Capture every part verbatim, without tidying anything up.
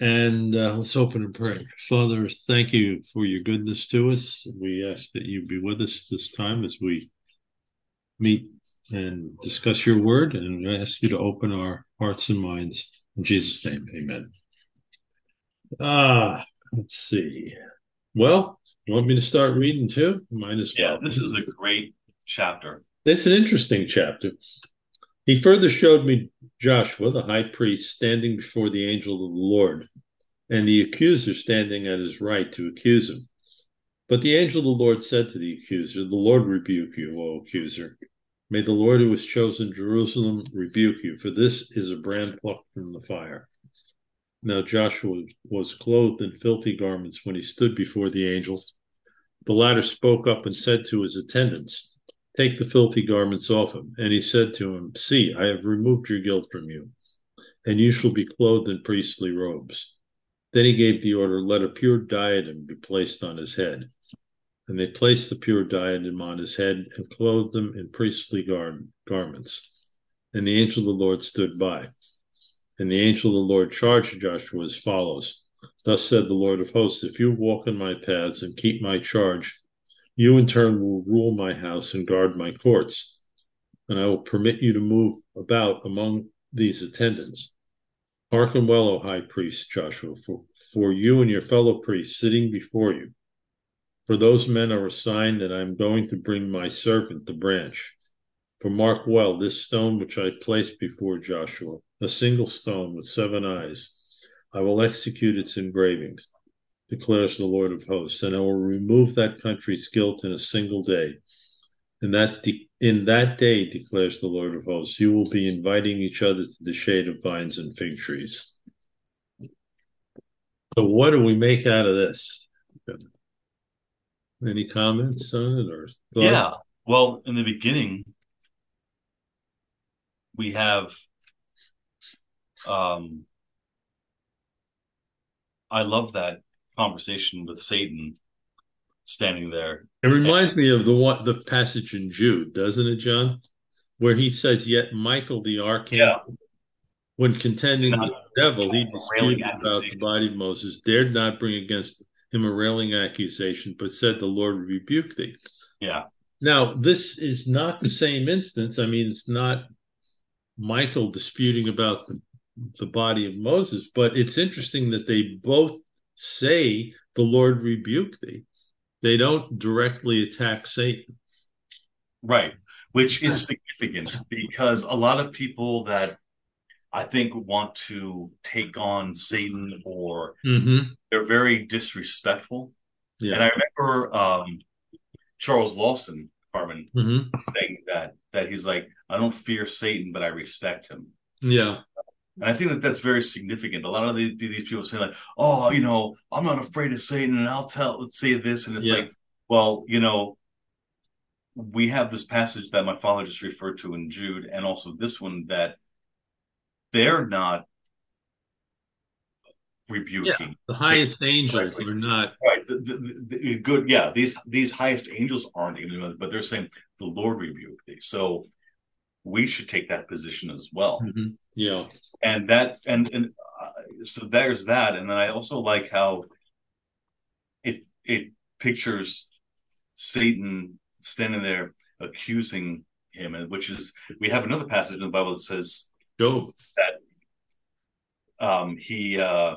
And uh, let's open in prayer. Father, thank you for your goodness to us. We ask that you be with us this time as we meet and discuss your word, and I ask you to open our hearts and minds. In Jesus' name, amen. Ah, let's see. Well, you want me to start reading too? Might as Yeah, well. this is a great chapter. It's an interesting chapter. He further showed me Joshua, the high priest, standing before the angel of the Lord, and the accuser standing at his right to accuse him. But the angel of the Lord said to the accuser, The Lord rebuke you, O accuser. May the Lord who has chosen Jerusalem rebuke you, for this is a brand plucked from the fire. Now Joshua was clothed in filthy garments when he stood before the angel. The latter spoke up and said to his attendants, Take the filthy garments off him. And he said to him, See, I have removed your guilt from you, and you shall be clothed in priestly robes. Then he gave the order, Let a pure diadem be placed on his head. And they placed the pure diadem on his head and clothed him in priestly gar- garments. And the angel of the Lord stood by. And the angel of the Lord charged Joshua as follows: Thus said the Lord of hosts, if you walk in my paths and keep my charge, you in turn will rule my house and guard my courts. And I will permit you to move about among these attendants. Hearken well, O high priest Joshua, for, for you and your fellow priests sitting before you. For those men are a sign that I am going to bring my servant, the branch. For mark well this stone which I placed before Joshua, a single stone with seven eyes. I will execute its engravings, declares the Lord of hosts, and I will remove that country's guilt in a single day. In that de- in that day, declares the Lord of hosts, you will be inviting each other to the shade of vines and fig trees. So, what do we make out of this? Any comments on it or thoughts? Yeah. Well, in the beginning, we have um I love that conversation with Satan standing there. It And reminds me of the one, the passage in Jude, doesn't it, John? Where he says, "Yet Michael the yeah, archangel, when contending not with the devil, he cast a railing disputed about the accusation. body of Moses, dared not bring against him a railing accusation, but said, The Lord rebuke thee." Yeah. Now, this is not the same instance. I mean, it's not Michael disputing about the, the body of Moses, but it's interesting that they both say, The Lord rebuke thee. They don't directly attack Satan. Right. Which is significant because a lot of people that I think want to take on Satan or Mm-hmm. they're very disrespectful. And Yeah. I remember um Charles Lawson, Carmen, Mm-hmm. saying that that he's like, I don't fear Satan, but I respect him. Yeah. And I think that that's very significant. A lot of the, these people say like, oh, you know, I'm not afraid of Satan, and I'll tell, let's say this, and it's Yeah. like, well, you know, we have this passage that my father just referred to in Jude, and also this one that they're not Yeah. rebuking The Satan highest angels directly. are not. Right. The, the, the, good. Yeah. These these highest angels aren't even, but they're saying the Lord rebuke thee. So we should take that position as well. Mhm. Yeah. And that and and uh, so there's that. And then I also like how it it pictures Satan standing there accusing him, and which is we have another passage in the Bible that says Job, that um, he uh,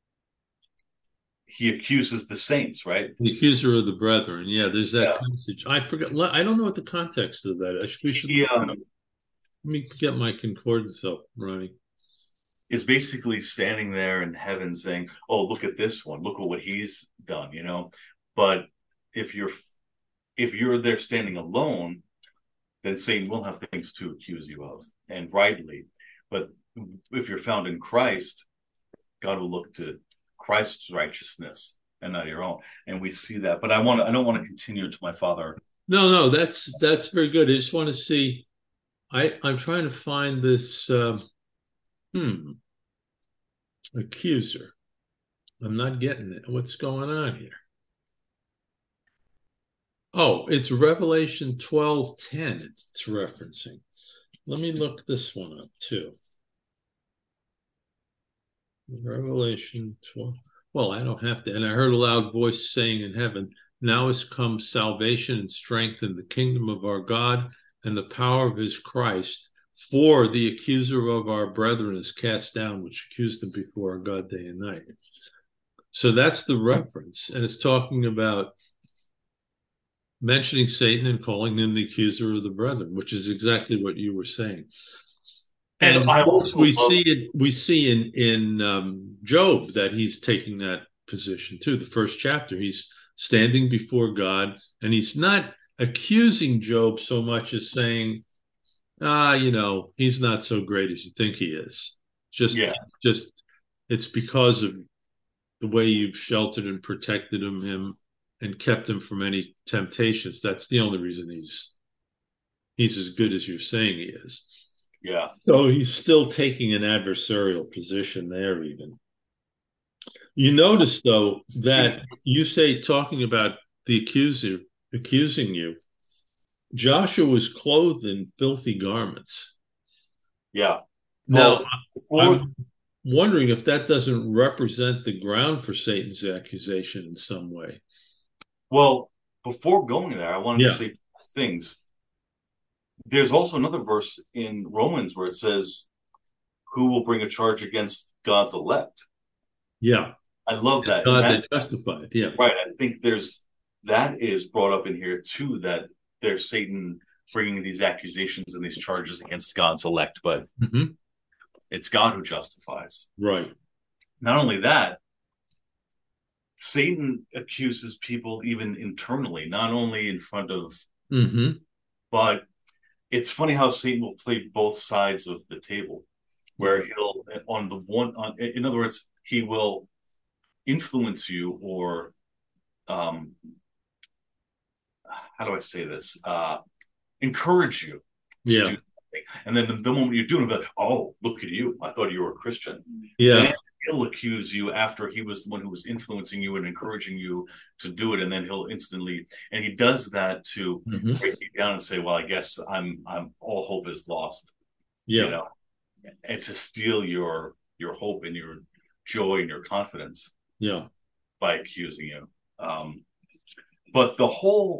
he accuses the saints, right? the accuser of the brethren. Yeah, there's that Yeah. passage. I forgot. I don't know what the context of that. I should, we should He look it up. um, Let me get my concordance up, Ronnie. is basically standing there in heaven saying, "Oh, look at this one. Look at what he's done," you know. But if you're if you're there standing alone, then Satan will have things to accuse you of, and rightly. But if you're found in Christ, God will look to Christ's righteousness and not your own. And we see that. But I want to, I don't want to continue to my father. No, no, that's that's very good. I just want to see. I I'm trying to find this. Um, hmm, accuser. I'm not getting it. What's going on here? Oh, it's Revelation twelve ten. It's, it's referencing. Let me look this one up too. Revelation twelve. Well, I don't have to. And I heard a loud voice saying in heaven, now has come salvation and strength in the kingdom of our God and the power of his Christ. For the accuser of our brethren is cast down, which accused them before our God day and night. So that's the reference. And it's talking about mentioning Satan and calling him the accuser of the brethren, which is exactly what you were saying. And And I also we love, see it. We see in in um, Job that he's taking that position too. The first chapter, he's standing before God, and he's not accusing Job so much as saying, "Ah, you know, he's not so great as you think he is." Just, yeah, just it's because of the way you've sheltered and protected him, him, and kept him from any temptations. That's the only reason he's he's as good as you're saying he is. yeah. So he's still taking an adversarial position there, even. You notice, though, that you say talking about the accuser accusing you, Joshua was clothed in filthy garments. Yeah. Now, Well, before, I'm wondering if that doesn't represent the ground for Satan's accusation in some way. well, before going there, I wanted to Yeah, say things. There's also another verse in Romans where it says, "Who will bring a charge against God's elect?" yeah. I love that, and God that that justified. Yeah. right. I think there's that is brought up in here too. That there's Satan bringing these accusations and these charges against God's elect, but Hmm. it's God who justifies. Right. Not only that, Satan accuses people even internally, not only in front of, Hmm. but it's funny how Satan will play both sides of the table, where he'll, on the one, on, in other words, he will influence you or, um, how do I say this? Uh, encourage you to do Yeah. something. And then the, the moment you do it, like, oh, look at you. I thought you were a Christian. Yeah. Then he'll accuse you after he was the one who was influencing you and encouraging you to do it. And then he'll instantly, and he does that to Hmm. break you down and say, well, I guess I'm, I'm, all hope is lost, you Yeah. know, and to steal your, your hope and your joy and your confidence Yeah. by accusing you. Um, but the whole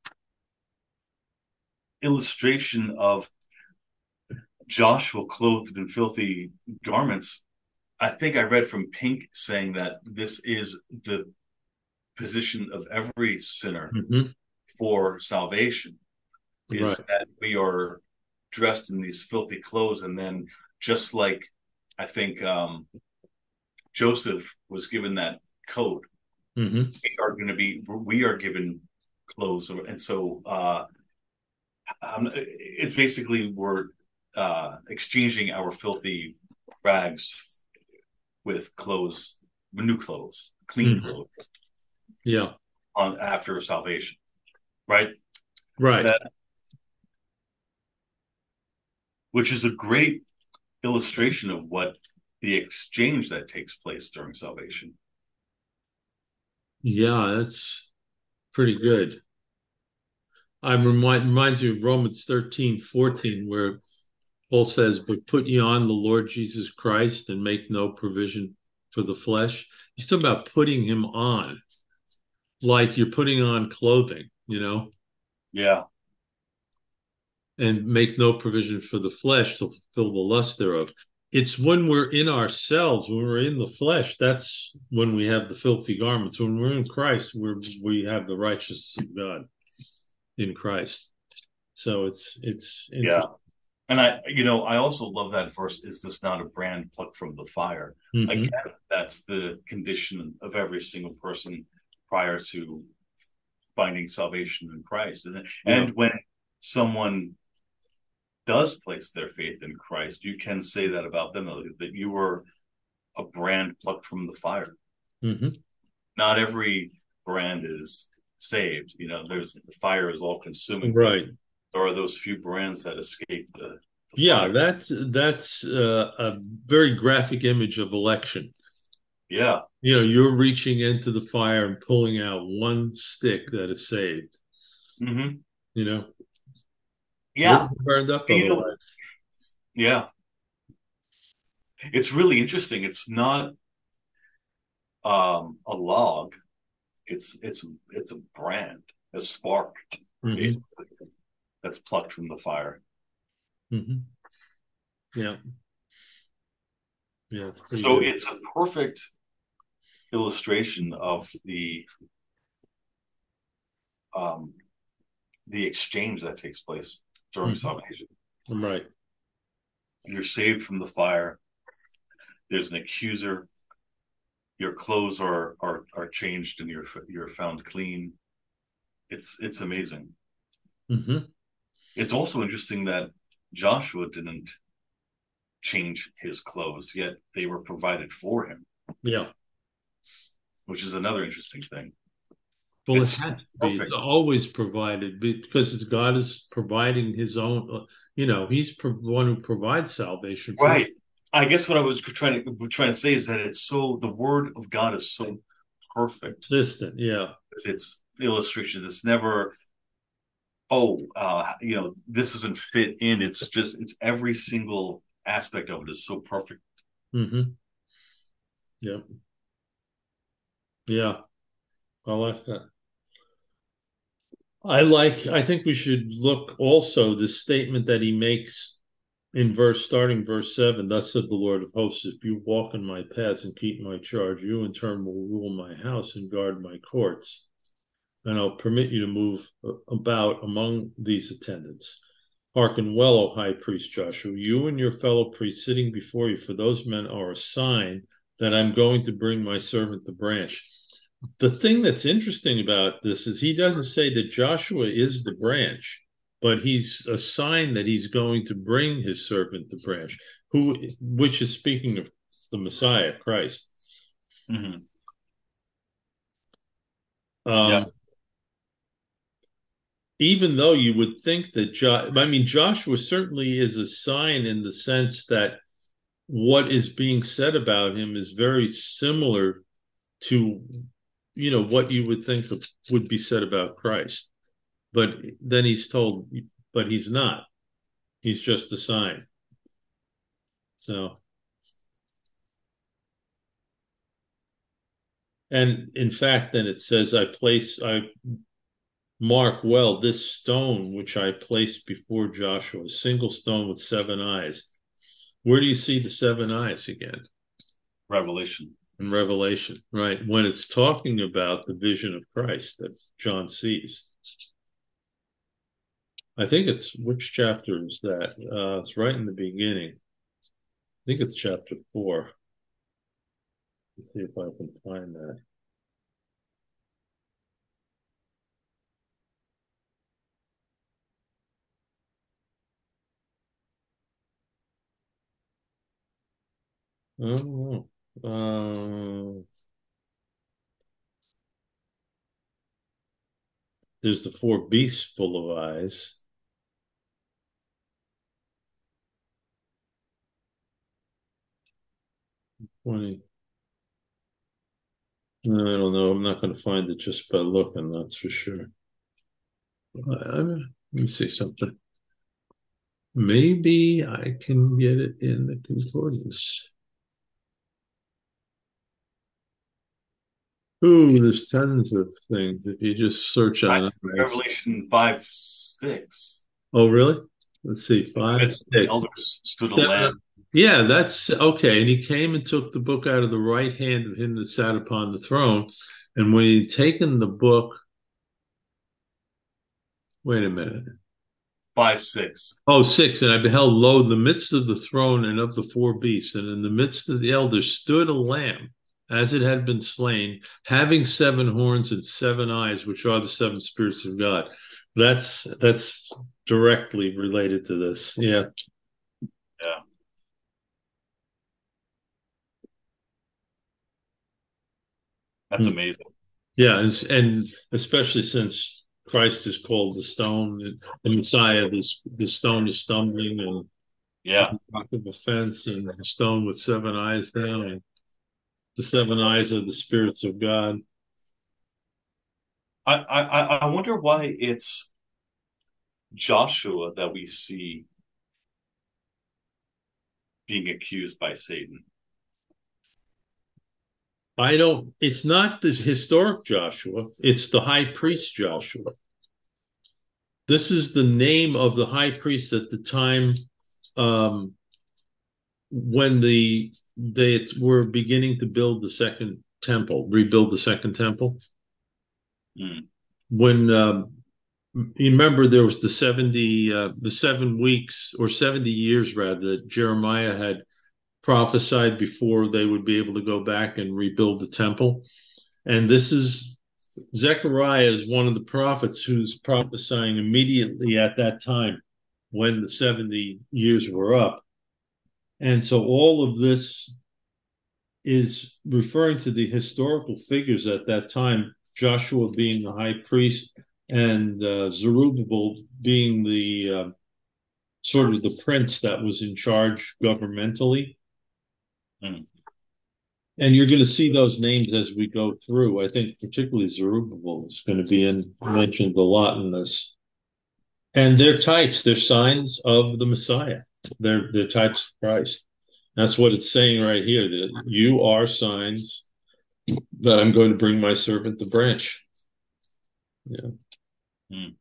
illustration of Joshua clothed in filthy garments, I think I read from Pink saying that this is the position of every sinner Hmm. for salvation, Right. is that we are dressed in these filthy clothes. And then just like I think um, Joseph was given that coat, Hmm. we are going to be, we are given clothes. And so uh, um, it's basically we're uh, exchanging our filthy rags with clothes, new clothes, clean Hmm. clothes Yeah. on after salvation, right? Right. That which is a great illustration of what the exchange that takes place during salvation. Yeah, that's pretty good. I'm remind reminds me of Romans thirteen fourteen, where Paul says, "But put ye on the Lord Jesus Christ and make no provision for the flesh." He's talking about putting him on, like you're putting on clothing, you know, Yeah. and make no provision for the flesh to fulfill the lust thereof. It's when we're in ourselves, when we're in the flesh, that's when we have the filthy garments. When we're in Christ, we're we have the righteousness of God in Christ. So it's it's Yeah. interesting. And I, you know, I also love that verse. Is this not a brand plucked from the fire? Again, Hmm. that's the condition of every single person prior to finding salvation in Christ. And, Yeah. and when someone does place their faith in Christ, you can say that about them, that you were a brand plucked from the fire. Hmm. Not every brand is saved. You know, there's the fire is all consuming, but Right. there are those few brands that escape the, the Yeah, fire. that's that's uh, a very graphic image of election. Yeah. You know, you're reaching into the fire and pulling out one stick that is saved. Mm-hmm. You know, we're Yeah. burned up And, you know, otherwise. yeah. It's really interesting. It's not. um, a log. It's it's it's a brand, a spark, Mm-hmm. basically, that's plucked from the fire. Mm-hmm. Yeah. Yeah, it's pretty So good. it's a perfect illustration of the um, the exchange that takes place during Mm-hmm. salvation. I'm right. You're saved from the fire. There's an accuser. Your clothes are are are changed, and you're you're found clean. It's it's amazing. Mm-hmm. It's also interesting that Joshua didn't change his clothes, yet they were provided for him, Yeah. which is another interesting thing. Well, it It's has to be. It's perfect. always provided because it's God is providing His own. uh, You know, He's pro- one who provides salvation for Right. I guess what I was trying to trying to say is that it's so the word of God is so perfect. consistent. Yeah. It's illustration. It's never, oh, uh, you know, this doesn't fit in. It's just it's every single aspect of it is so perfect. Mm-hmm. Yeah. Yeah. I like that. I like. I think we should look also the statement that He makes in verse starting verse seven. Thus said the Lord of hosts: If you walk in my paths and keep my charge, you in turn will rule my house and guard my courts, and I'll permit you to move about among these attendants. Hearken well, O high priest Joshua, you and your fellow priests sitting before you, for those men are a sign that I'm going to bring my servant the branch. The thing that's interesting about this is he doesn't say that Joshua is the branch, but he's a sign that he's going to bring his servant the branch, who, which is speaking of the Messiah, Christ. Mm-hmm. Yeah. Um, even though you would think that jo- I mean Joshua certainly is a sign in the sense that what is being said about him is very similar to you know what you would think of, would be said about Christ. But then he's told, but he's not. He's just a sign. So, and in fact, then it says, I place, I mark well this stone which I placed before Joshua, a single stone with seven eyes. Where do you see the seven eyes again? Revelation. In Revelation, right? When it's talking about the vision of Christ that John sees. I think it's, which chapter is that? Uh, it's right in the beginning. I think it's chapter four. Let's see if I can find that. Oh, uh, there's the four beasts full of eyes. twenty. No, I don't know. I'm not going to find it just by looking, that's for sure. I, I, let me see something. Maybe I can get it in the concordance. Ooh, there's tons of things if you just search I on see eyes. Revelation five six. Oh, really? Let's see. In the Five, midst of the six. elders stood a Seven. lamb. Yeah, that's okay. And he came and took the book out of the right hand of him that sat upon the throne. And when he'd taken the book, wait a minute. Five six. Oh, six. And I beheld, lo, in the midst of the throne and of the four beasts, and in the midst of the elders stood a lamb, as it had been slain, having seven horns and seven eyes, which are the seven spirits of God. That's that's directly related to this. Yeah. Yeah, that's Hmm. amazing. Yeah, and, and especially since Christ is called the stone, the Messiah, this the stone is stumbling and Yeah. rock of offense, and the stone with seven eyes now, and the seven eyes are the spirits of God. I, I, I wonder why it's Joshua that we see being accused by Satan. I don't, it's not the historic Joshua, it's the high priest Joshua. This is the name of the high priest at the time um, when the they were beginning to build the second temple, rebuild the second temple. Mm. When um, you remember there was the seventy, uh, the seven weeks or seventy years rather that Jeremiah had prophesied before they would be able to go back and rebuild the temple. And this is Zechariah is one of the prophets who's prophesying immediately at that time when the seventy years were up. And so all of this is referring to the historical figures at that time, Joshua being the high priest and uh, Zerubbabel being the uh, sort of the prince that was in charge governmentally. Mm. And you're going to see those names as we go through. I think particularly Zerubbabel is going to be in, mentioned a lot in this. And they're types, they're signs of the Messiah. They're they're types of Christ. That's what it's saying right here, that you are signs that I'm going to bring my servant the branch. Yeah. Mm.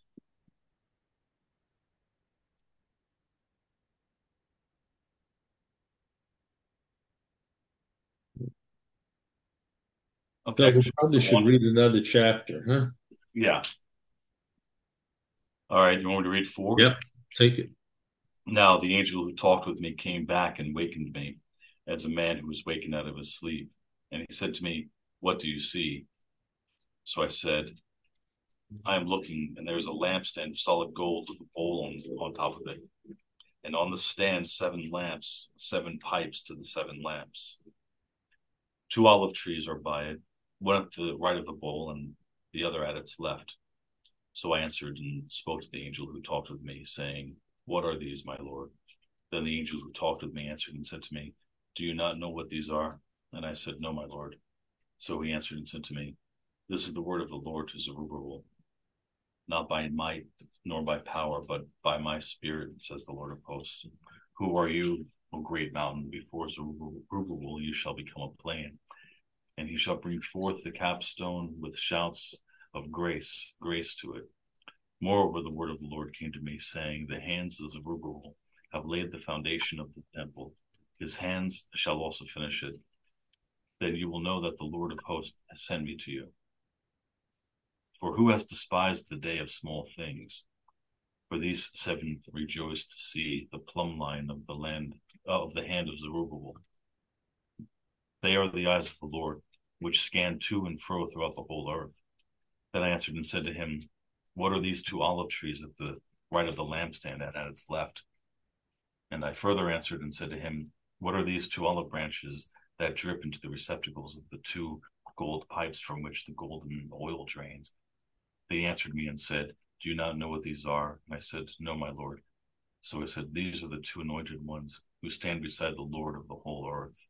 So Okay. we probably should One. read another chapter, huh? Yeah. All right. You want me to read four? Yep. Take it. Now the angel who talked with me came back and wakened me as a man who was wakened out of his sleep. And he said to me, "What do you see?" So I said, "I am looking, and there is a lampstand of solid gold with a bowl on, on top of it. And on the stand, seven lamps, seven pipes to the seven lamps. Two olive trees are by it, one at the right of the bowl and the other at its left." So I answered and spoke to the angel who talked with me, saying, "What are these, my Lord?" Then the angel who talked with me answered and said to me, "Do you not know what these are?" And I said, "No, my Lord." So he answered and said to me, "This is the word of the Lord to Zerubbabel. Not by might nor by power, but by my spirit, says the Lord of hosts. Who are you, O great mountain? Before Zerubbabel you shall become a plain, and he shall bring forth the capstone with shouts of grace, grace to it. Moreover, the word of the Lord came to me, saying, The hands of Zerubbabel have laid the foundation of the temple. His hands shall also finish it. Then you will know that the Lord of hosts has sent me to you. For who has despised the day of small things? For these seven rejoice to see the plumb line of the land of the hand of Zerubbabel. They are the eyes of the Lord, which scan to and fro throughout the whole earth. Then I answered and said to him, "What are these two olive trees at the right of the lampstand and at its left?" And I further answered and said to him, "What are these two olive branches that drip into the receptacles of the two gold pipes from which the golden oil drains?" They answered me and said, "Do you not know what these are?" And I said, "No, my Lord." So he said, "These are the two anointed ones who stand beside the Lord of the whole earth."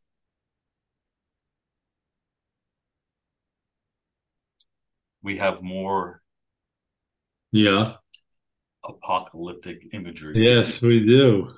We have more Yeah. apocalyptic imagery. Yes, we do.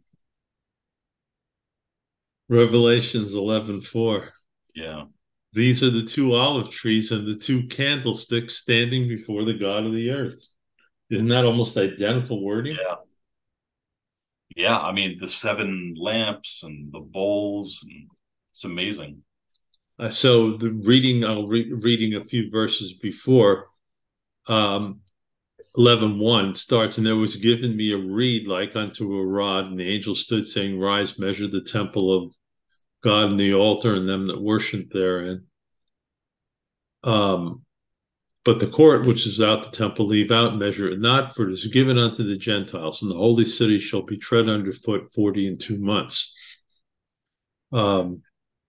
Revelations eleven four. Yeah. These are the two olive trees and the two candlesticks standing before the God of the earth. Isn't that almost identical wording? Yeah. Yeah. I mean, the seven lamps and the bowls, and it's amazing. Uh, so the reading, I'll re reading a few verses before, um, eleven one starts, and there was given me a reed like unto a rod, and the angel stood saying, Rise, measure the temple of God and the altar and them that worship therein. Um, but the court which is without the temple leave out, measure it not, for it is given unto the Gentiles, and the holy city shall be tread underfoot forty and two months. Um,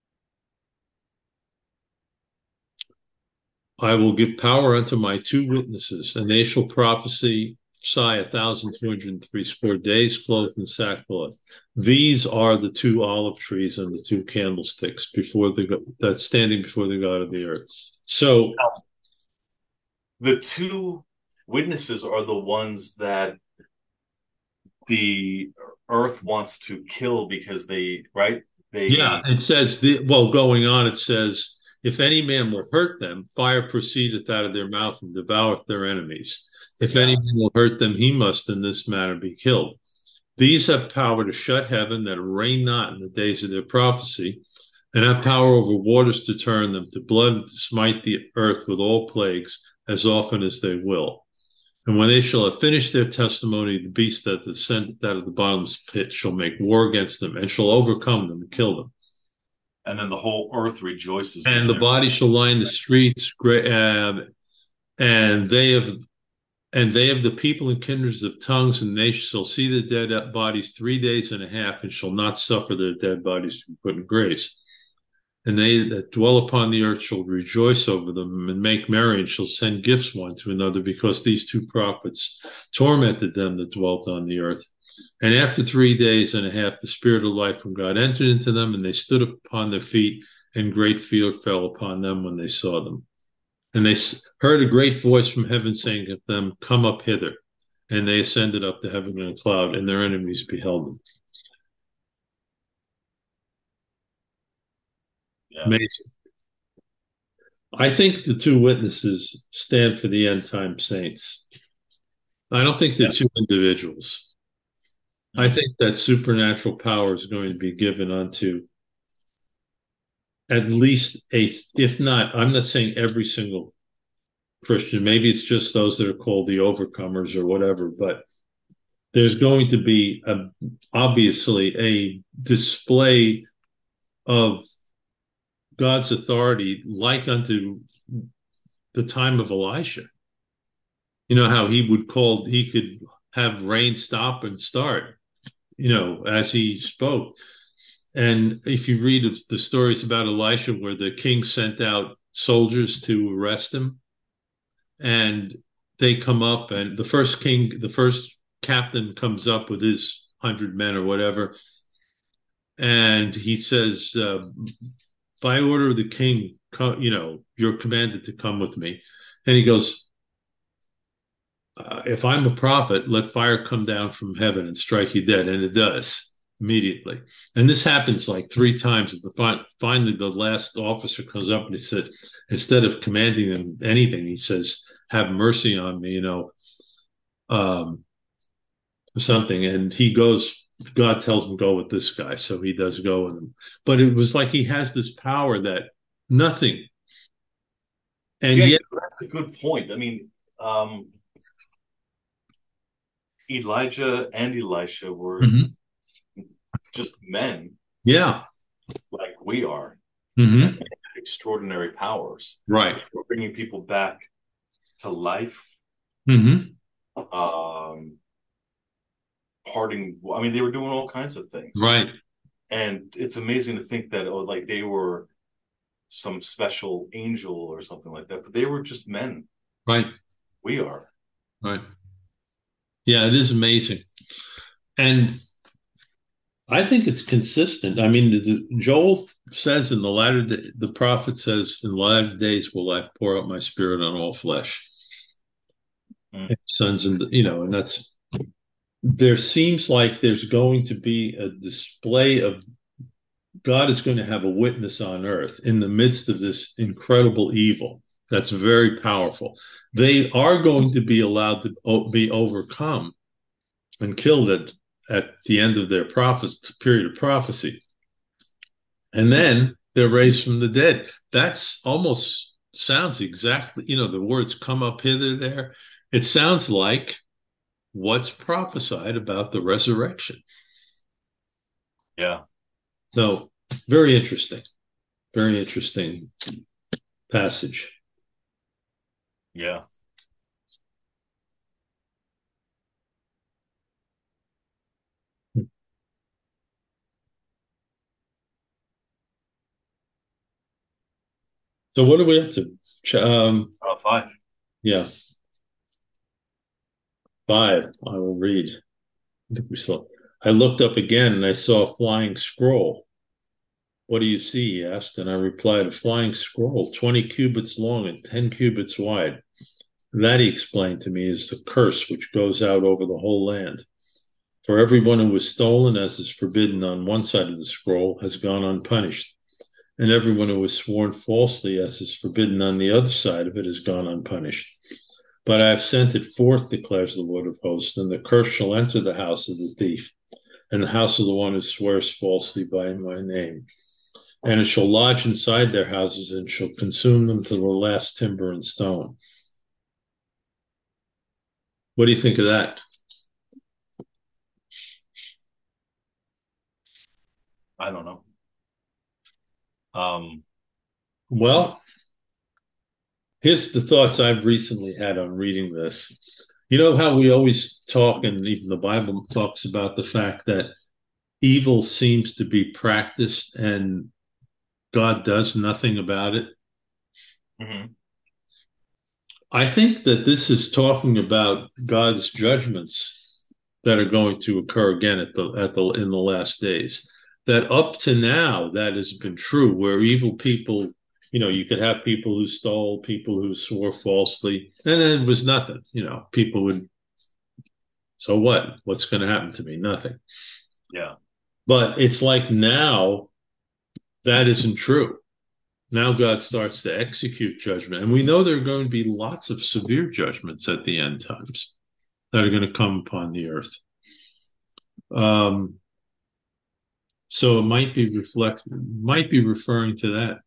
I will give power unto my two witnesses, and they shall prophesy a thousand two hundred and three score days, clothed in sackcloth. These are the two olive trees and the two candlesticks before the that's standing before the God of the earth. So The two witnesses are the ones that the earth wants to kill because they, right? Yeah, They, it says the well going on. It says, if any man will hurt them, fire proceedeth out of their mouth and devoureth their enemies. If any yeah, man will hurt them, he must in this manner be killed. These have power to shut heaven that it rain not in the days of their prophecy, and have power over waters to turn them to blood and to smite the earth with all plagues as often as they will. And when they shall have finished their testimony, the beast that descended out of the bottomless pit shall make war against them and shall overcome them and kill them. and then the whole earth rejoices with And the their. body shall line the streets, uh, and they have and they have the people and kindreds of tongues, and they shall see the dead bodies three days and a half, and shall not suffer their dead bodies to be put in graves. And they that dwell upon the earth shall rejoice over them and make merry, and shall send gifts one to another, because these two prophets tormented them that dwelt on the earth. And after three days and a half, the spirit of life from God entered into them, and they stood upon their feet, and great fear fell upon them when they saw them. And they heard a great voice from heaven saying to them, come up hither. And they ascended up to heaven in a cloud, and their enemies beheld them. Yeah, Amazing. I think the two witnesses stand for the end time saints. I don't think they're yeah. two individuals. I Mm. think that supernatural power is going to be given unto at least a, if not, I'm not saying every single Christian, maybe it's just those that are called the overcomers or whatever, but there's going to be a, obviously a display of God's authority like unto the time of Elisha. You know how he would call, he could have rain stop and start, you know, as he spoke. And if you read the stories about Elisha, where the king sent out soldiers to arrest him, and they come up, and the first king, the first captain comes up with his hundred men or whatever, and he says, uh, "By order of the king, you know, you're commanded to come with me." And he goes, uh, "If I'm a prophet, let fire come down from heaven and strike you dead," and it does immediately. And this happens like three times. The, finally, the last officer comes up and he said, instead of commanding them anything, he says, "Have mercy on me," you know, um, something. And he goes, God tells him, go with this guy. So he does go with him. But it was like he has this power that nothing. And Yeah, yet, that's a good point. I mean, um, Elijah and Elisha were Mhm. just men Yeah. like we are, and Hmm. they had extraordinary powers. Right. They were bringing people back to life, Hmm. um, parting. I mean, they were doing all kinds of things, Right. and it's amazing to think that, oh, like they were some special angel or something like that, but they were just men. Right. We are. Right. Yeah, it is amazing. And I think it's consistent. I mean, the, the, Joel says in the latter, the prophet says, in the latter days will I pour out my spirit on all flesh, Mm. and sons, and you know, and that's, there seems like there's going to be a display of God is going to have a witness on earth in the midst of this incredible evil that's very powerful. They are going to be allowed to be overcome and killed at, at the end of their prophes- period of prophecy. And then they're raised from the dead. That's almost sounds exactly, you know, the words come up hither there. It sounds like what's prophesied about the resurrection. Yeah. So, very interesting, very interesting passage. Yeah. So, what are we up to? Um, Uh, five. yeah, five. I will read. I think we saw. I looked up again and I saw a flying scroll. What do you see? He asked, and I replied, a flying scroll, twenty cubits long and ten cubits wide. That, he explained to me, is the curse which goes out over the whole land. For everyone who was stolen, as is forbidden on one side of the scroll, has gone unpunished. And everyone who has sworn falsely, as is forbidden on the other side of it, has gone unpunished. But I have sent it forth, declares the Lord of hosts, and the curse shall enter the house of the thief, and the house of the one who swears falsely by my name. And it shall lodge inside their houses, and shall consume them to the last timber and stone. What do you think of that? I don't know. Um, Well, here's the thoughts I've recently had on reading this. You know how we always talk, and even the Bible talks about the fact that evil seems to be practiced and God does nothing about it? mhm. I think that this is talking about God's judgments that are going to occur again at the at the in the last days. That up to now that has been true, where evil people, you know, you could have people who stole, people who swore falsely, and then it was nothing. You know, people would, so what? What's going to happen to me? Nothing. Yeah. But it's like now that isn't true. Now God starts to execute judgment. And we know there are going to be lots of severe judgments at the end times that are going to come upon the earth. Um, so it might be reflect, might be referring to that.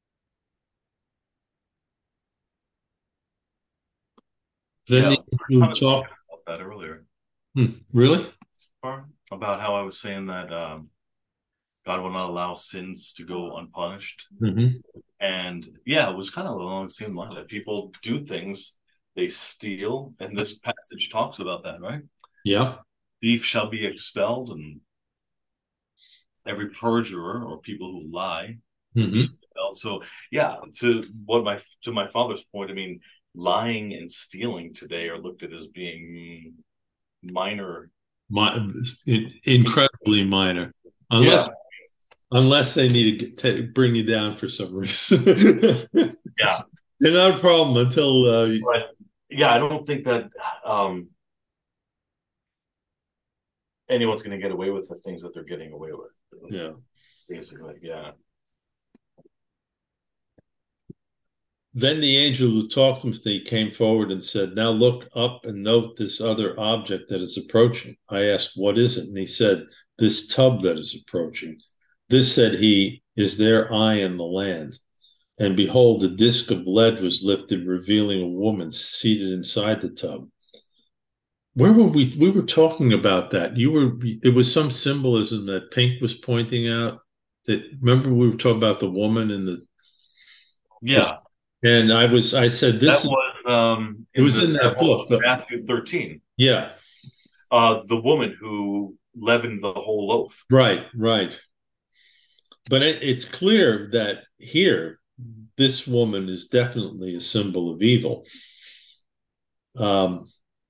Then Yeah. the We were kind you of talk. talking about that earlier. Hmm, really? Or about how I was saying that um, God will not allow sins to go unpunished. Hmm. And yeah, it was kind of along the same line that people do things, they steal, and this passage talks about that, right? Yeah. Thief shall be expelled, and every perjurer or people who lie will be Hmm. expelled. So yeah, to what my to my father's point, I mean, lying and stealing today are looked at as being minor. My, incredibly minor, unless Yeah, unless they need to get, to bring you down for some reason. They're yeah, not a problem until uh, but yeah, I don't think that um, anyone's going to get away with the things that they're getting away with. yeah. Basically, yeah. Then the angel who talked with me came forward and said, now look up and note this other object that is approaching. I asked, what is it? And he said, this tub that is approaching. This, said he, is their eye in the land. And behold, a disc of lead was lifted, revealing a woman seated inside the tub. Where were we? We were talking about that. You were, it was some symbolism that Pink was pointing out. That, remember we were talking about the woman and the, the Yeah, and I was, I said, that this is, was um, it in was the in that parable book, of but Matthew thirteen. yeah, Uh, the woman who leavened the whole loaf. right, right. But it, it's clear that here, this woman is definitely a symbol of evil. Um,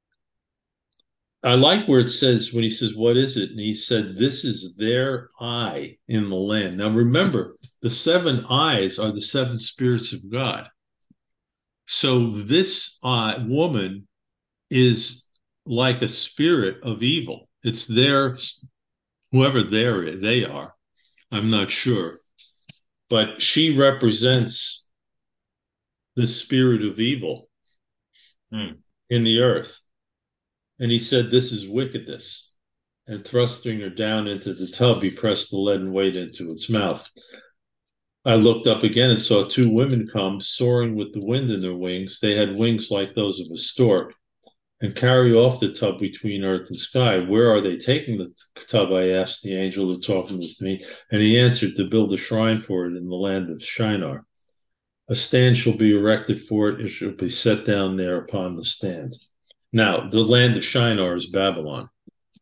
I like where it says, when he says, what is it? And he said, this is their eye in the land. Now remember, the seven eyes are the seven spirits of God. So this uh, woman is like a spirit of evil. It's their, whoever they're, they are. I'm not sure. But she represents the spirit of evil Hmm. in the earth. And he said, this is wickedness. And thrusting her down into the tub, he pressed the leaden weight into its mouth. I looked up again and saw two women come, soaring with the wind in their wings. They had wings like those of a stork, and carry off the tub between earth and sky. Where are they taking the tub? I asked the angel who talking with me, and he answered, to build a shrine for it in the land of Shinar. A stand shall be erected for it, it shall be set down there upon the stand. Now, the land of Shinar is Babylon.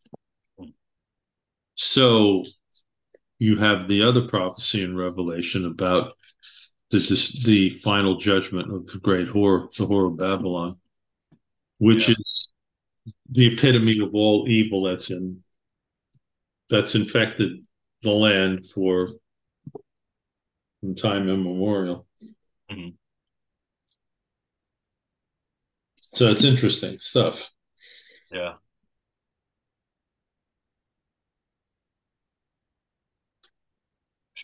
So you have the other prophecy in Revelation about the the final judgment of the great whore, the whore of Babylon, which Yeah. is the epitome of all evil that's in that's infected the land for from time immemorial. Hmm. So it's interesting stuff. Yeah.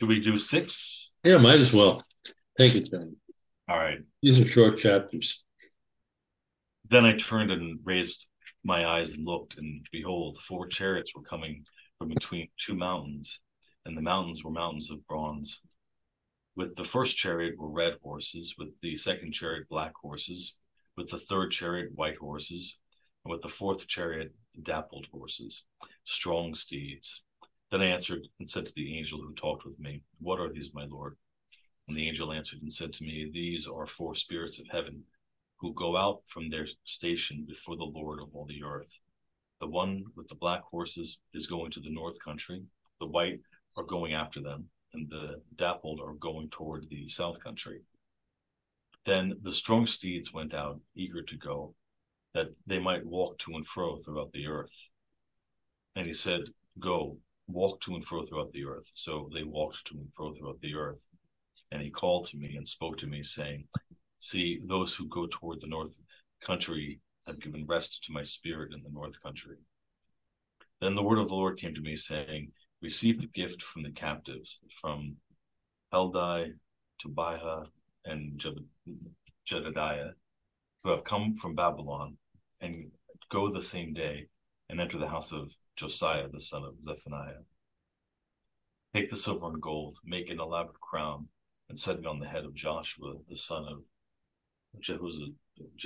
Should we do six? Yeah, might as well. Take it, John. All right. These are short chapters. Then I turned and raised my eyes and looked, and behold, four chariots were coming from between two mountains, and the mountains were mountains of bronze. With the first chariot were red horses, with the second chariot black horses, with the third chariot white horses, and with the fourth chariot dappled horses, strong steeds. Then I answered and said to the angel who talked with me, "What are these, my Lord?" And the angel answered and said to me, "These are four spirits of heaven, who go out from their station before the Lord of all the earth. The one with the black horses is going to the north country, the white are going after them, and the dappled are going toward the south country." Then the strong steeds went out, eager to go, that they might walk to and fro throughout the earth. And he said, "Go, walk to and fro throughout the earth." So they walked to and fro throughout the earth. And he called to me and spoke to me, saying, "See, those who go toward the north country have given rest to my spirit in the north country." Then the word of the Lord came to me, saying, "Receive the gift from the captives, from Heldai, Tobiah, and Jedediah, who have come from Babylon, and go the same day, and enter the house of Josiah, the son of Zephaniah. Take the silver and gold, make an elaborate crown, and set it on the head of Joshua, the son of Jehozadak,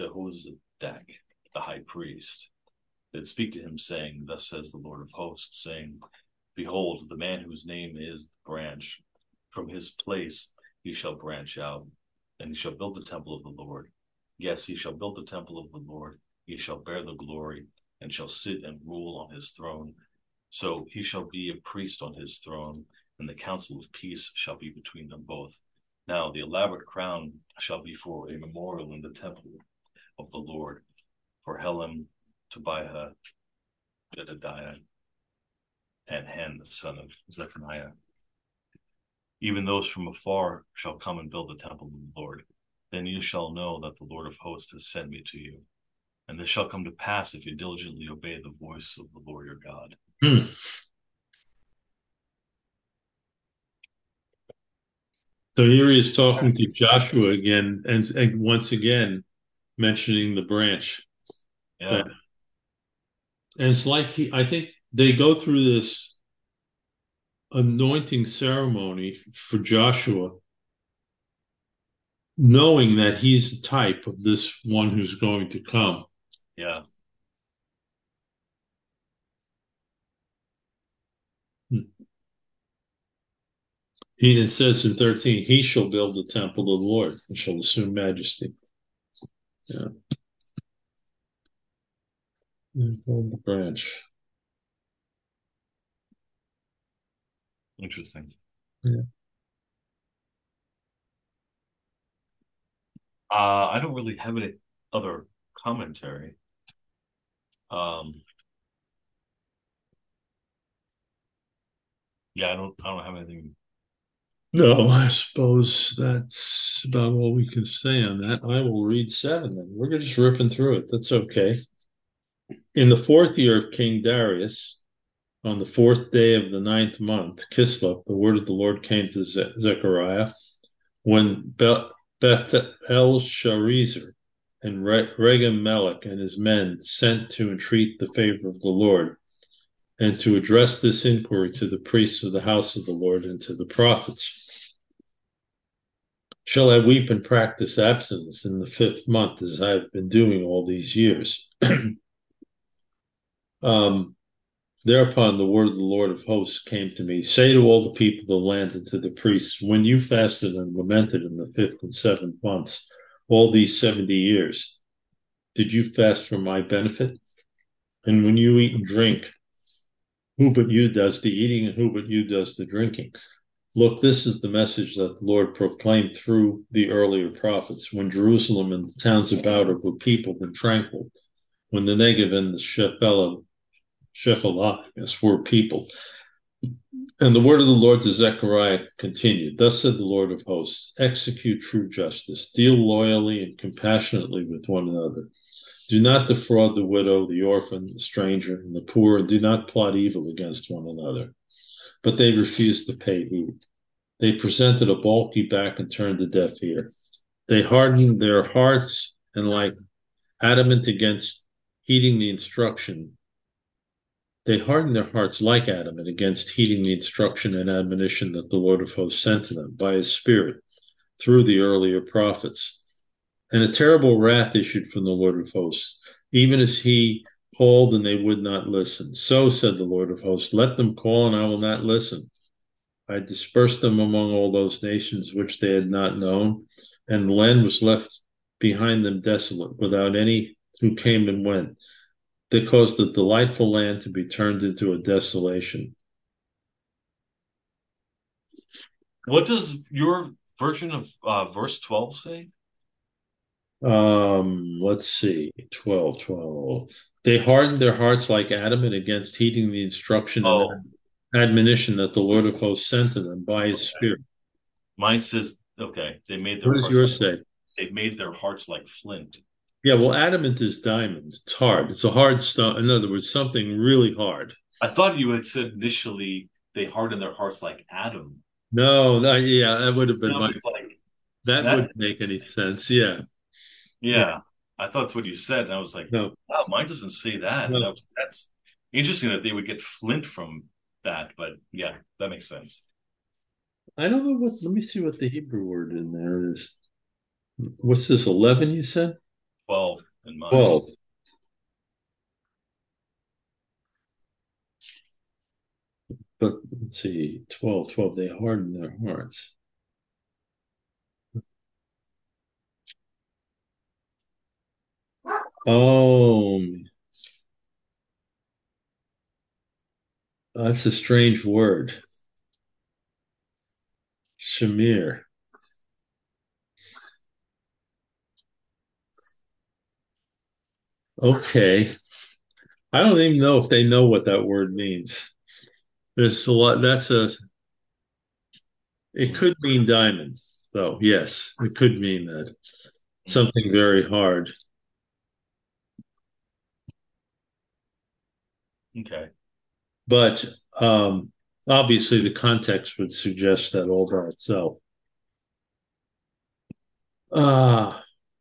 the high priest. Then speak to him, saying, Thus says the Lord of hosts, saying, Behold, the man whose name is the branch, from his place he shall branch out, and he shall build the temple of the Lord. Yes, he shall build the temple of the Lord. He shall bear the glory, and shall sit and rule on his throne. So he shall be a priest on his throne, and the counsel of peace shall be between them both. Now the elaborate crown shall be for a memorial in the temple of the Lord, for Helem, Tobiah, Jedediah, and Hen, the son of Zephaniah. Even those from afar shall come and build the temple of the Lord. Then you shall know that the Lord of hosts has sent me to you. And this shall come to pass if you diligently obey the voice of the Lord your God. Hmm. So here he is talking to Joshua again, and, and once again mentioning the branch. Yeah. That, and it's like he, I think they go through this anointing ceremony for Joshua, knowing that he's the type of this one who's going to come. Yeah. He, it says in thirteen, he shall build the temple of the Lord and shall assume majesty. Yeah. Hold the branch. Interesting. Yeah. Uh, I don't really have any other commentary. Um, yeah, I don't. I don't have anything. No, I suppose that's about all we can say on that. I will read seven then. We're just ripping through it. That's okay. In the fourth year of King Darius, on the fourth day of the ninth month, Kislev, the word of the Lord came to Ze- Zechariah when Be- Beth El Sharezer and Re- Regem Melech and his men sent to entreat the favor of the Lord and to address this inquiry to the priests of the house of the Lord and to the prophets. Shall I weep and practice abstinence in the fifth month as I have been doing all these years? um, Thereupon the word of the Lord of hosts came to me, say to all the people of the land and to the priests, when you fasted and lamented in the fifth and seventh months, all these seventy years, did you fast for my benefit? And when you eat and drink, who but you does the eating and who but you does the drinking? Look, this is the message that the Lord proclaimed through the earlier prophets, when Jerusalem and the towns about it were peopled and tranquil, when the Negev and the Shephelah, Shephelah were peopled. And the word of the Lord to Zechariah continued, Thus said the Lord of hosts, execute true justice, deal loyally and compassionately with one another. Do not defraud the widow, the orphan, the stranger, and the poor, and do not plot evil against one another. But they refused to pay heed. They presented a bulky back and turned a deaf ear. They hardened their hearts and like adamant against heeding the instruction. They hardened their hearts like adamant against heeding the instruction and admonition that the Lord of hosts sent to them by his Spirit through the earlier prophets. And a terrible wrath issued from the Lord of hosts, even as he called and they would not listen. So said the Lord of hosts, let them call and I will not listen. I dispersed them among all those nations which they had not known, and the land was left behind them desolate, without any who came and went. They caused the delightful land to be turned into a desolation. What does your version of uh, verse twelve say? Um, let's see, twelve, twelve. They hardened their hearts like adamant against heeding the instruction and Oh, admonition that the Lord of hosts sent to them by his okay. Spirit. Mine says, okay, they made What their does hearts yours like say? they made their hearts like flint. Yeah, well, adamant is diamond. It's hard. It's a hard stone. In other words, something really hard. I thought you had said initially they hardened their hearts like Adam. No, that, yeah, that would have And been I my, was like, that that's wouldn't make any interesting. sense. Yeah, yeah, Yeah, I thought that's what you said, and I was like, no, wow, mine doesn't say that. And no. I was, that's interesting that they would get flint from that, but yeah, that makes sense. I don't know what, let me see what the Hebrew word in there is. What's this, eleven you said? twelve in mine. twelve. But let's see, twelve, twelve. They harden their hearts. Oh, that's a strange word. Shamir. Okay. I don't even know if they know what that word means. There's a lot. That's a, it Hmm. could mean diamond, though. Yes, it could mean that. Hmm. Something very hard. Okay. But um, obviously, the context would suggest that all by itself. Ah,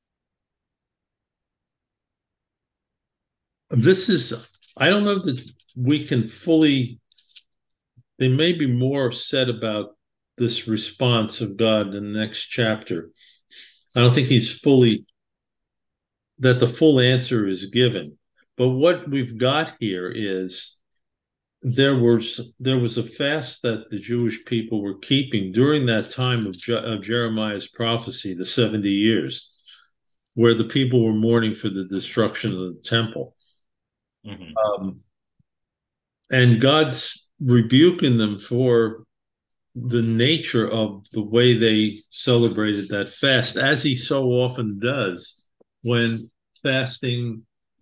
this is, I don't know that we can fully, there may be more said about this response of God in the next chapter. I don't think he's fully, that the full answer is given. But what we've got here is there was there was a fast that the Jewish people were keeping during that time of, Je- of Jeremiah's prophecy, the seventy years, where the people were mourning for the destruction of the temple. Hmm. Um, and God's rebuking them for the nature of the way they celebrated that fast, as he so often does when fasting,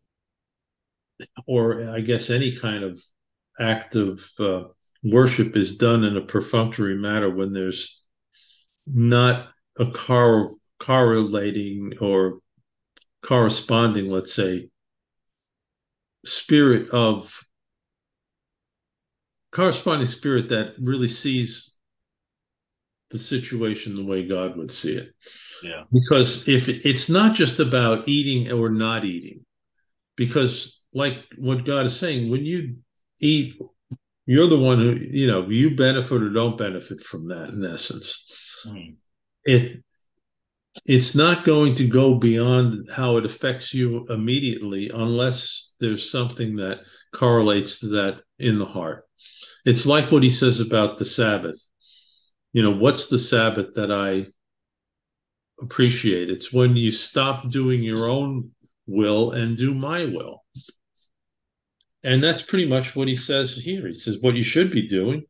or I guess any kind of act of uh, worship, is done in a perfunctory manner when there's not a car correlating or corresponding, let's say, spirit of corresponding spirit that really sees the situation the way God would see it. Yeah. Because if it's not just about eating or not eating, because like what God is saying, when you eat, you're the one who, you know, you benefit or don't benefit from that in essence. Hmm. It it's not going to go beyond how it affects you immediately unless there's something that correlates to that in the heart. It's like what he says about the Sabbath. You know, what's the Sabbath that I appreciate? It's when you stop doing your own will and do my will. And that's pretty much what he says here. He says what you should be doing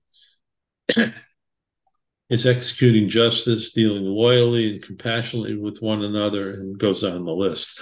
is executing justice, dealing loyally and compassionately with one another, and goes on the list.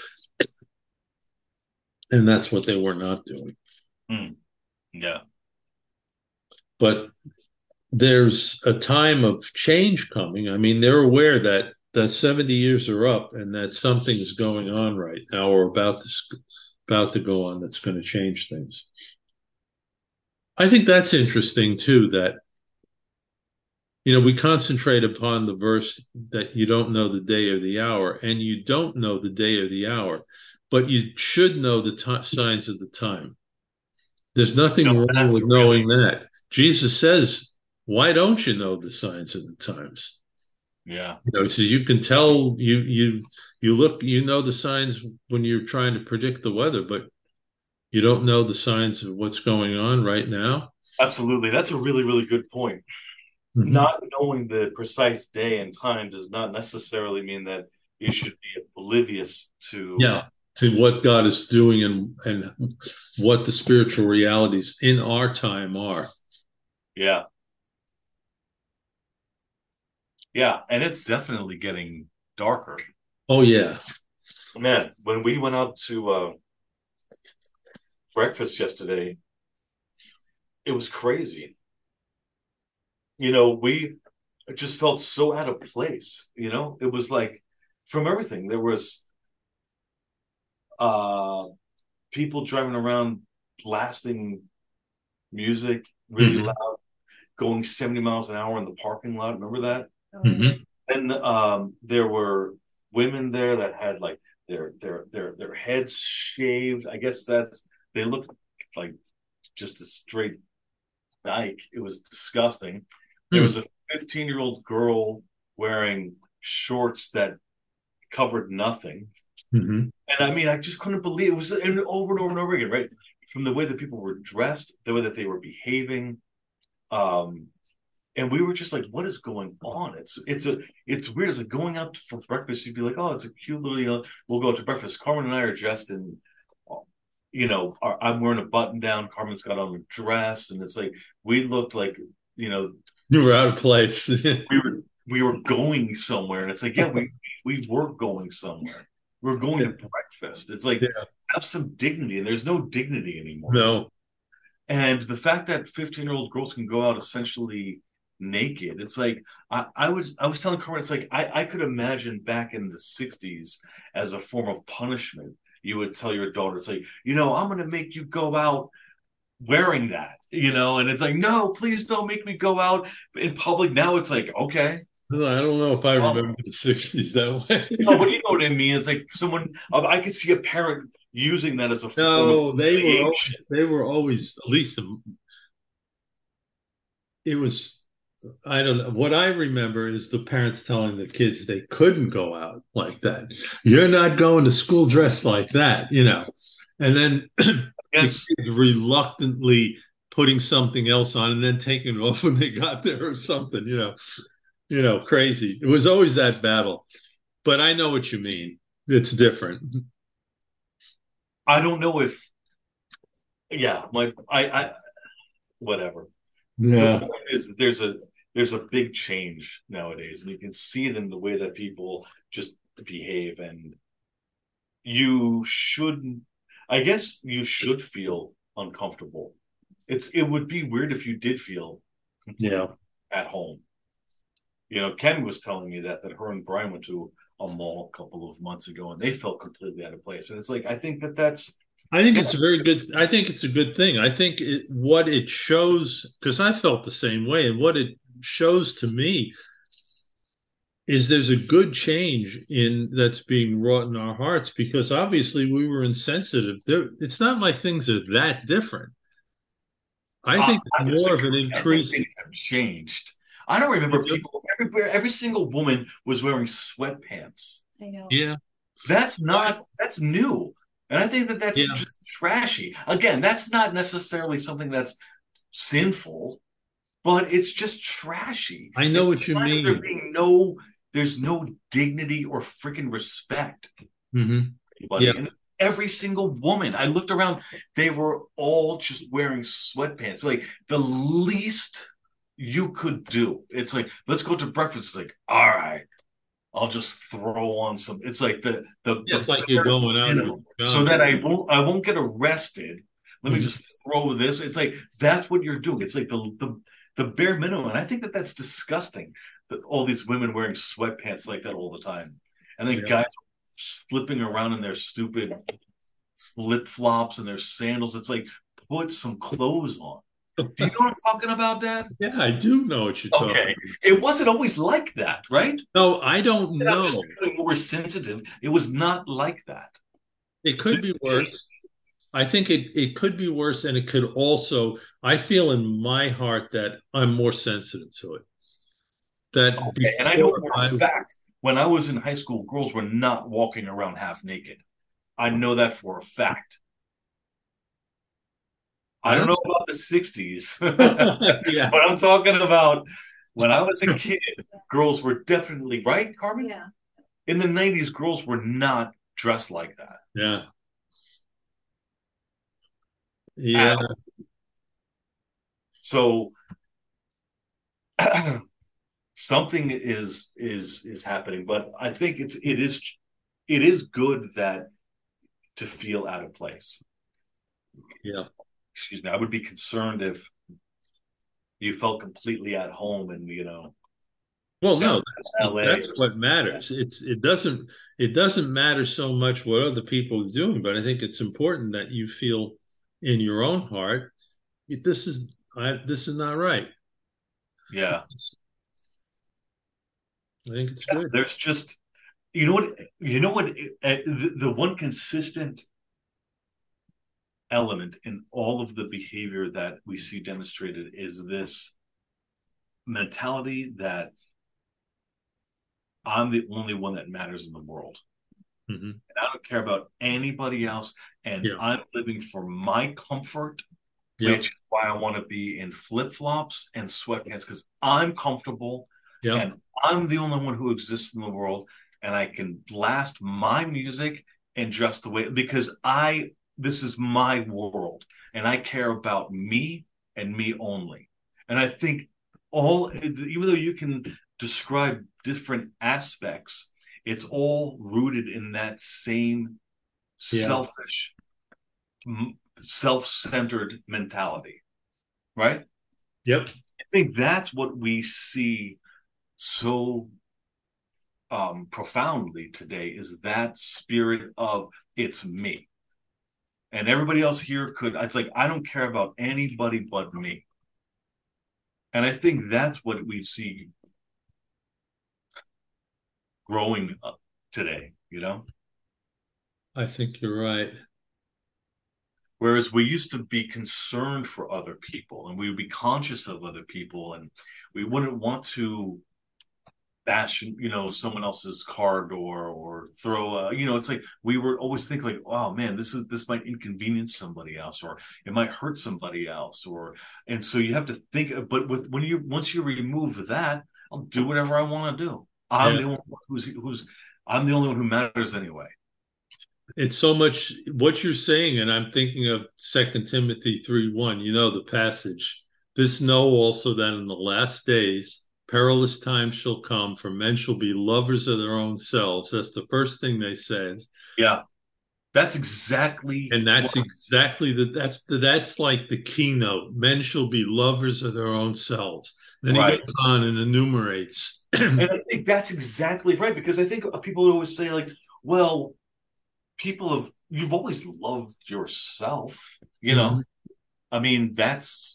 And that's what they were not doing. Hmm. Yeah. But there's a time of change coming. I mean, they're aware that the seventy years are up and that something's going on right now or about to, about to go on that's going to change things. I think that's interesting too, that You know, we concentrate upon the verse that you don't know the day or the hour, and you don't know the day or the hour, but you should know the ti signs of the time. There's nothing No, wrong that's with really, knowing that. Jesus says, "Why don't you know the signs of the times?" yeah, You know, he says you can tell you you you look you know the signs when you're trying to predict the weather, but you don't know the signs of what's going on right now. absolutely. That's a really, really good point. Mhm. Not knowing the precise day and time does not necessarily mean that you should be oblivious to, Yeah, to what God is doing and and what the spiritual realities in our time are. yeah, yeah. And it's definitely getting darker. Oh yeah. Man, when we went out to uh, breakfast yesterday, it was crazy. You know, we just felt so out of place. You know, it was like from everything. There was uh people driving around blasting music really Hmm. loud, going seventy miles an hour in the parking lot. Remember that? Hmm. And um, there were women there that had like their their their their heads shaved. I guess that's they looked like just a straight dyke. It was disgusting. There was Hmm. a fifteen year old girl wearing shorts that covered nothing. Hmm. And I mean, I just couldn't believe it was and over and over and over again, right? From the way that people were dressed, the way that they were behaving. Um, and we were just like, what is going on? It's it's a it's weird. It's like going out for breakfast. You'd be like, oh, it's a cute little. You know, we'll go out to breakfast. Carmen and I are dressed in, you know, our, I'm wearing a button down. Carmen's got on a dress, and it's like we looked like, you know, You were out of place. we were we were going somewhere, and it's like, yeah, we we were going somewhere. We're going to breakfast. It's like Yeah. have some dignity, and there's no dignity anymore. No. And the fact that fifteen year old girls can go out essentially naked, it's like I, I was I was telling Carmen, it's like I, I could imagine back in the sixties as a form of punishment. You would tell your daughter, it's like, you know, I'm gonna make you go out wearing that, you know, and it's like, no, please don't make me go out in public. Now it's like, okay. I don't know if I Um, remember the sixties that no, but way. you know what I mean. It's like someone I could see a parent using that as a form of No, they were always, humiliation. they were always, at least it was, I don't know. What I remember is the parents telling the kids they couldn't go out like that. You're not going to school dressed like that, you know. And then the Yes, kids reluctantly putting something else on and then taking it off when they got there or something, you know, you know, crazy. It was always that battle. But I know what you mean. It's different. I don't know if yeah, my I I whatever. The Yeah. point is that there's a there's a big change nowadays, and you can see it in the way that people just behave. And you shouldn't. I guess you should feel uncomfortable. It's it would be weird if you did feel Yeah. completely at home. You know, Ken was telling me that that her and Brian went to a mall a couple of months ago, and they felt completely out of place. And it's like I think that that's I think yeah. it's a very good. I think it's a good thing. I think it, what it shows, because I felt the same way, and what it shows to me is there's a good change in that's being wrought in our hearts because obviously we were insensitive. There, it's not like things are that different. I I, think it's I more of an disagree. I think increase. things have changed. I don't remember people everywhere. Every single woman was wearing sweatpants. I know. Yeah, That's not. That's new, and I think that that's yeah. just trashy. Again, that's not necessarily something that's sinful, but it's just trashy. I know It's a what you sign of there mean. being no. There's no dignity or freaking respect, Hmm. Yeah, buddy. And every single woman, I looked around, they were all just wearing sweatpants. Like the least you could do. It's like, let's go to breakfast. It's like, all right, I'll just throw on some. It's like the the yeah. the It's like you're bare going out with minimum, a so gun. that I won't I won't get arrested. Let me Mhm. just throw this. It's like that's what you're doing. It's like the the the bare minimum, and I think that that's disgusting. That all these women wearing sweatpants like that all the time, and then Yeah, guys slipping around in their stupid flip flops and their sandals. It's like put some clothes on. Do you know what I'm talking about, Dad? Yeah, I do know what you're talking Okay. It wasn't always like that, right? No, I don't And I'm just know. becoming more sensitive. It was not like that. It could This be changed. worse. I think it, it could be worse, and it could also, I feel in my heart that I'm more sensitive to it. That Okay. And I know before for a I, fact, when I was in high school, girls were not walking around half naked. I know that for a fact. I I don't know about the sixties, but yeah, I'm talking about when I was a kid, girls were definitely, right, Carmen? Yeah. In the nineties, girls were not dressed like that yeah, at yeah. all. So something is is is happening, but I think it's it is it is good that to feel out of place. Yeah. Excuse me. I would be concerned if you felt completely at home and you know Well, down no, in that's the, L A that's or what something like that. matters. It's it doesn't it doesn't matter so much what other people are doing, but I think it's important that you feel in your own heart this is I, this is not right. Yeah, I think it's good. there's just you know what you know what uh, the, the one consistent element in all of the behavior that we see demonstrated is this mentality that I'm the only one that matters in the world. Hmm. And I don't care about anybody else. And Yeah. I'm living for my comfort, Yep. which is why I want to be in flip flops and sweatpants because I'm comfortable Yep. and I'm the only one who exists in the world. And I can blast my music and just the way because I, this is my world and I care about me and me only. And I think all, even though you can describe different aspects, it's all rooted in that same Yeah. selfish, self-centered mentality, right? Yep. I think that's what we see so um, profoundly today is that spirit of it's me. And everybody else here could, it's like, I don't care about anybody but me. And I think that's what we see growing up today, you know? I think you're right. Whereas we used to be concerned for other people and we would be conscious of other people and we wouldn't want to bash, you know, someone else's car door or throw a, you know, it's like we were always thinking like, oh man, this is this might inconvenience somebody else or it might hurt somebody else or and so you have to think but with when you once you remove that, I'll do whatever I want to do. I'm Yeah. the only one who's who's I'm the only one who matters anyway. It's so much what you're saying, and I'm thinking of Second Timothy three one, you know, the passage. This know also that in the last days perilous times shall come, for men shall be lovers of their own selves. That's the first thing they say. Yeah. That's exactly And what that's exactly the that's the that's like the keynote. Men shall be lovers of their own selves. Then he right. goes on and enumerates. And I think that's exactly right because I think people always say like, well, people have you've always loved yourself, you know. Mhm. I mean, that's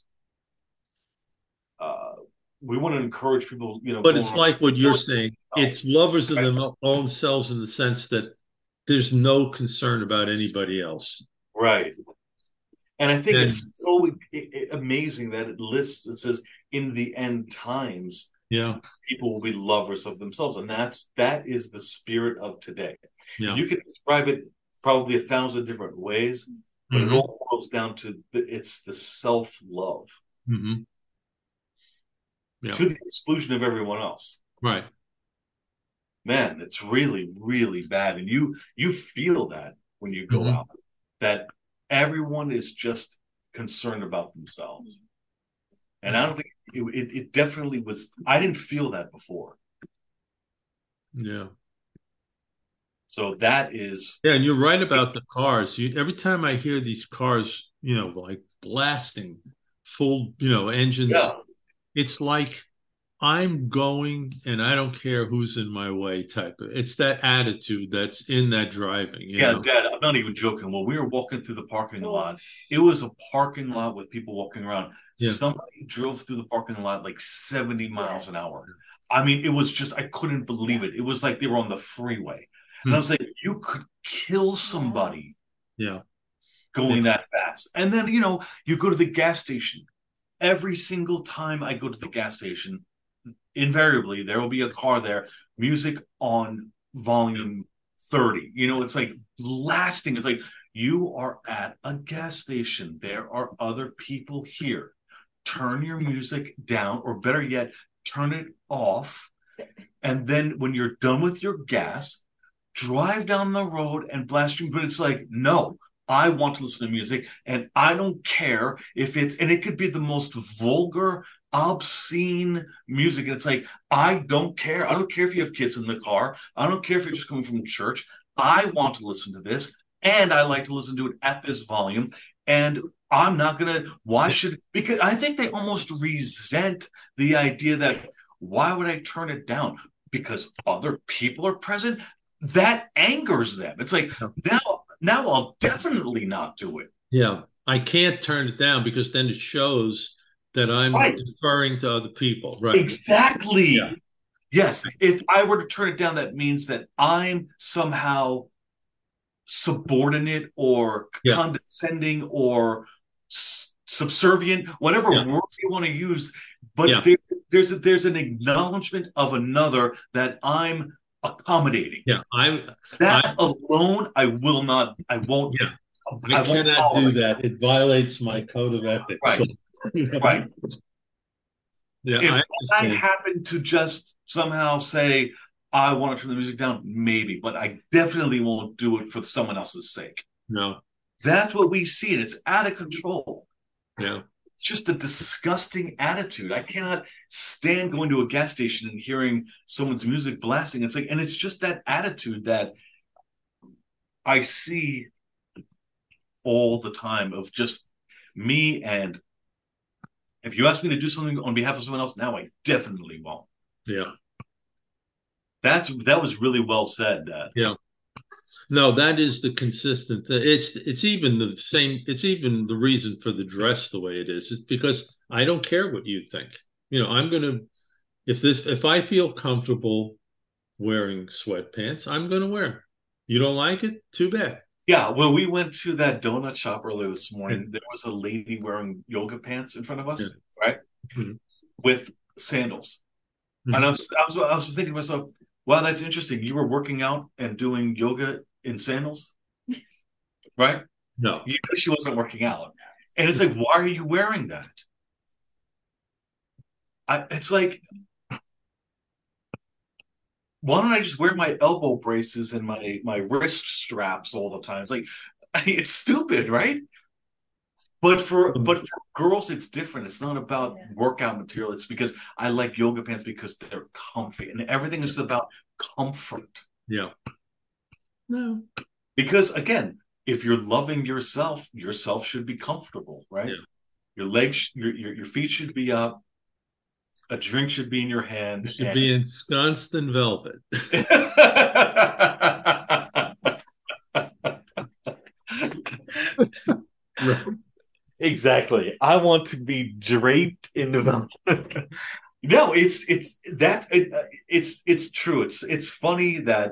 uh we want to encourage people, you know, But going it's around like what you're killing saying. It's themselves, lovers of right? their own selves in the sense that there's no concern about anybody else. Right. And I think it's And so amazing that it lists it says in the end times yeah, people will be lovers of themselves and that's that is the spirit of today. And yeah. you can describe it probably a thousand different ways, but it Hmm. all boils down to the, it's the self-love Hmm. Yeah. to the exclusion of everyone else. Right. Man, it's really, really bad. And you you feel that when you go Hmm. out, that everyone is just concerned about themselves. And I don't think it, it, it definitely was. I didn't feel that before. Yeah. So that is, Yeah, and you're right about the cars. You, every time I hear these cars, you know, like blasting full, you know, engines, yeah, it's like I'm going and I don't care who's in my way type of. It's that attitude that's in that driving, you Yeah, know. Dad, I'm not even joking. When we were walking through the parking lot, it was a parking lot with people walking around. Yeah. Somebody drove through the parking lot like seventy miles an hour. I mean, it was just, I couldn't believe it. It was like they were on the freeway. And I Hmm. was like, you could kill somebody Yeah. Yeah. going that fast. And then, you know, you go to the gas station. Every single time I go to the gas station, invariably there will be a car there, music on Yeah. volume thirty. You know, it's like blasting. It's like you are at a gas station. There are other people here. Turn your music down, or better yet, turn it off. And then when you're done with your gas, drive down the road and blast your. But it's like, no, I want to listen to music, and I don't care if it's, and it could be the most vulgar, obscene music. And it's like, I don't care. I don't care if you have kids in the car. I don't care if you're just coming from church. I want to listen to this, and I like to listen to it at this volume. And I'm not gonna. Why should? Because I think they almost resent the idea that why would I turn it down? Because other people are present. That angers them. It's like Yeah. now, now I'll definitely not do it. Yeah. I can't turn it down because then it shows that I'm Right. deferring to other people. Right. Yeah. Exactly. Yes. If I were to turn it down, that means that I'm somehow subordinate or Yeah. condescending or s- subservient, whatever Yeah. word you want to use. But Yeah. there, there's a, there's an acknowledgement of another that I'm accommodating. Yeah. I, I, That alone, I will not. I won't. yeah. I I won't cannot do tolerate. that. It violates my code of ethics. Right. Right. Yeah. If I I understand. happen to just somehow say I want to turn the music down, maybe, but I definitely won't do it for someone else's sake. No. That's what we see, and it's out of control. Yeah. It's just a disgusting attitude. I cannot stand going to a gas station and hearing someone's music blasting. It's like, and it's just that attitude that I see all the time of just me. And if you ask me to do something on behalf of someone else now, I definitely won't. Yeah. That's that was really well said, Dad. Yeah. No, that is the consistent. It's it's even the same. It's even the reason for the dress the way it is. It's because I don't care what you think. You know, I'm gonna if this if I feel comfortable wearing sweatpants, I'm gonna wear 'em. You don't like it? Too bad. Yeah, when we went to that donut shop earlier this Yeah. morning, there was a lady wearing yoga pants in front of Yeah. us, right? Mhm. With sandals. And I Mhm. was, I was, I was thinking to myself, wow, that's interesting. You were working out and doing yoga in sandals, right? No. You knew she wasn't working out. And it's like, why are you wearing that? I, it's like, why don't I just wear my elbow braces and my my wrist straps all the time? It's like, it's stupid, right? But for but Um, for girls, it's different. It's not about yeah. workout material. It's because I like yoga pants because they're comfy, and everything is about comfort. yeah. No. Because again, if you're loving yourself, yourself should be comfortable, right? Yeah. Your legs, your your, your feet should be up. A drink should be in your You hand, should and be ensconced in velvet. Right. exactly. I want to be draped in velvet. no, it's it's that's it, it's it's true. It's it's funny that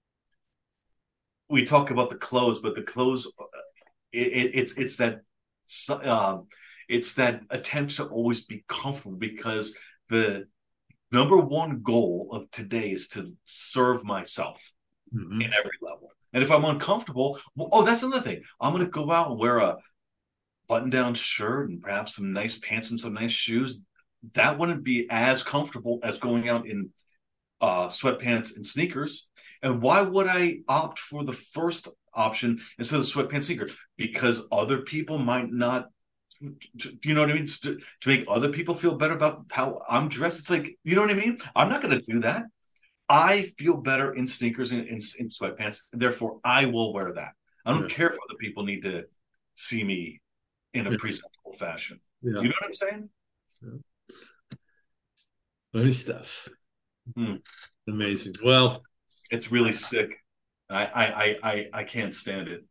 we talk about the clothes, but the clothes, it, it, it's it's that um, it's that attempt to always be comfortable because the number one goal of today is to serve myself in Mhm. every level. And if I'm uncomfortable, well, oh, that's another thing. I'm going to go out and wear a button-down shirt and perhaps some nice pants and some nice shoes. That wouldn't be as comfortable as going out in uh, sweatpants and sneakers. And why would I opt for the first option instead of sweatpants sneakers? Because other people might not. Do you know what I mean? To, to make other people feel better about how I'm dressed. It's like, you know what I mean? I'm not going to do that. I feel better in sneakers and in, in sweatpants. Therefore, I will wear that. I don't Yeah. care if other people need to see me in a Yeah. presentable fashion. Yeah. You know what I'm saying? Yeah. Funny stuff. Hmm. Amazing. Well, It's really sick. I, I, I, I, I can't stand it.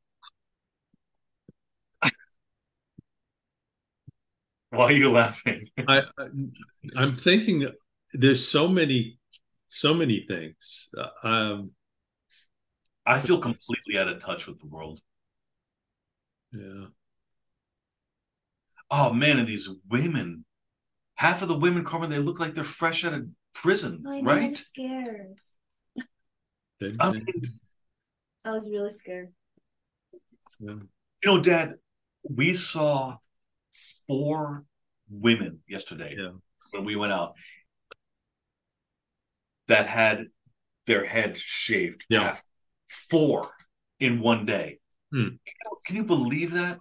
Why are you laughing? I, I I'm thinking there's so many so many things. Uh, Um, I feel completely out of touch with the world. yeah, Oh man, and these women, half of the women, Carmen, they look like they're fresh out of prison, I know, I'm right? scared. they- I they- mean, I was really scared. yeah, you know, Dad, we saw four women yesterday yeah, when we went out that had their head shaved yeah. half. Four in one day. Hmm. Can you believe that?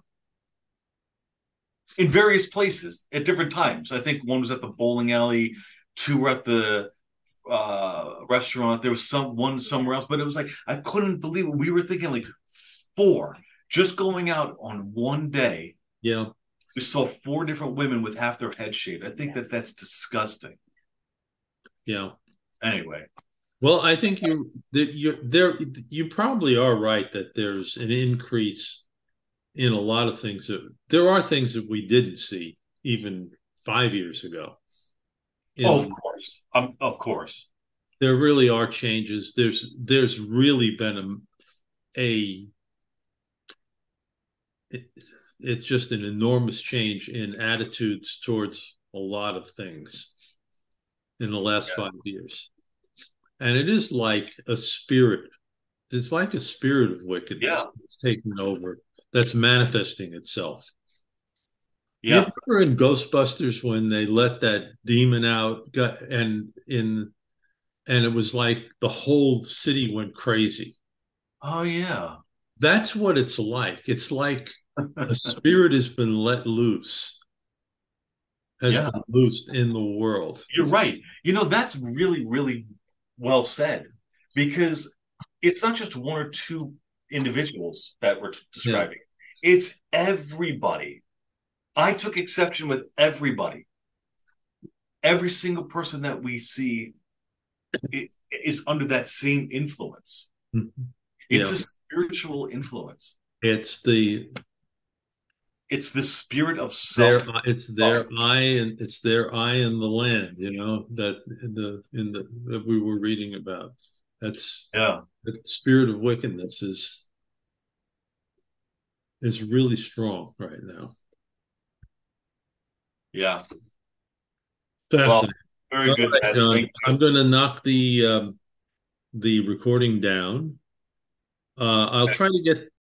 In various places at different times. I think one was at the bowling alley, two were at the uh restaurant. There was some one somewhere else, but it was like I couldn't believe it. We were thinking like four just going out on one day. Yeah, We saw four different women with half their head shaved. I think that that's disgusting. yeah. Anyway, Well, I think you that you there you probably are right that there's an increase in a lot of things that there are things that we didn't see even five years ago. oh, of In course, um, of course, there really are changes. There's there's really been a, a it, it's just an enormous change in attitudes towards a lot of things in the last yeah, five years. And it is like a spirit. It's like a spirit of wickedness yeah, that's taking over, that's manifesting itself. You yeah. remember in Ghostbusters when they let that demon out and in and it was like the whole city went crazy. Oh yeah, That's what it's like. It's like a spirit has been let loose, has yeah. been loosed in the world. You're right. You know, that's really, really well said because it's not just one or two individuals that we're t- Yeah, describing. It's everybody. I took exception with everybody. Every single person that we see i- is under that same influence. It's yeah. a spiritual influence. It's the It's the spirit of their self it's love. their eye and it's their eye in the land. You know that in the in the that we were reading about. That's Yeah, the spirit of wickedness is is really strong right now. yeah. Well, Fascinating. very All good, right, Dad. John. Thank I'm you. going to knock the um, the recording down. Uh, I'll try to get